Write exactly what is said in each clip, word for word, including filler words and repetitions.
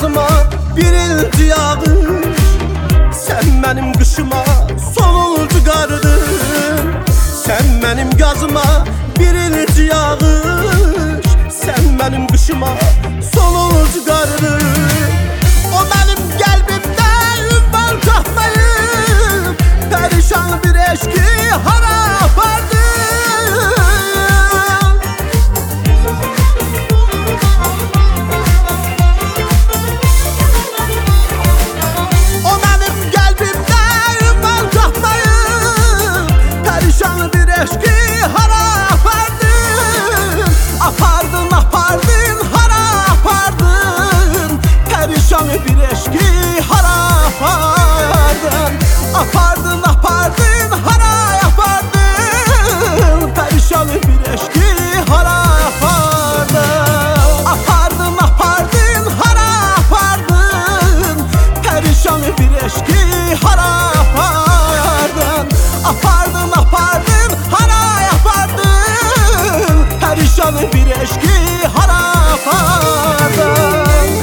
yazıma birinci yağış, sen benim kışıma sonuncu qardın. Sen benim yazıma birinci yağış, sen benim kışıma sonuncu qardın. O benim qəlbimdə ünvan tapmayıb, perişan bir eşki hara apardı. Bir eşki hara apardın, apardın, apardın, hara apardın. Perişan bir eşki hara apardın, apardın, apardın, hara apardın. Perişan bir eşki hara apardın, apardın, apardın, hara apardın. Perişan bir eşki hara apardın.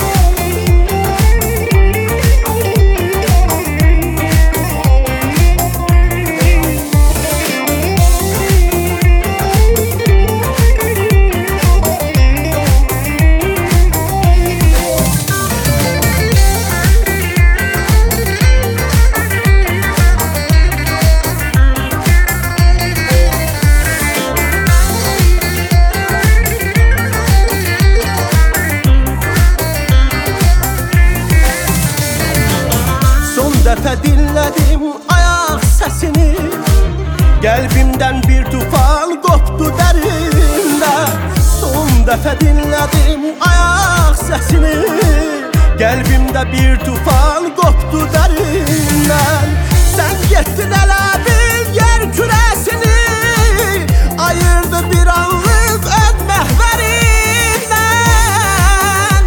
Dəfə dinlədim ayaq səsini, qəlbimdən bir tufan qopdu dərində. Son dəfə dinlədim ayaq səsini, qəlbimdə bir tufan qopdu dərindən. Sən getdin elə bil yer kürəsini, ayırdı bir anlıq öz məhvərindən.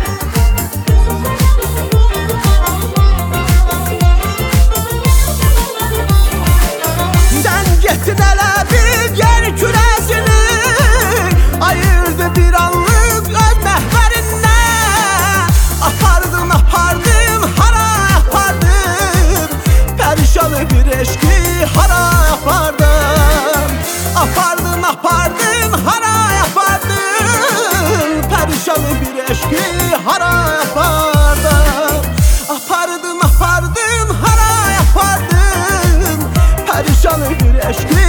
Sen getdin elə bir yer kürəsini, ayırdı bir anlıq öz məhvərindən. Apardın, apardın, hara apardın, perişan bir eşki hara apardın. Apardın, apardın, hara apardın, perişan bir eşki hara apardın. Apardın, apardın, hara apardın, perişan bir eşki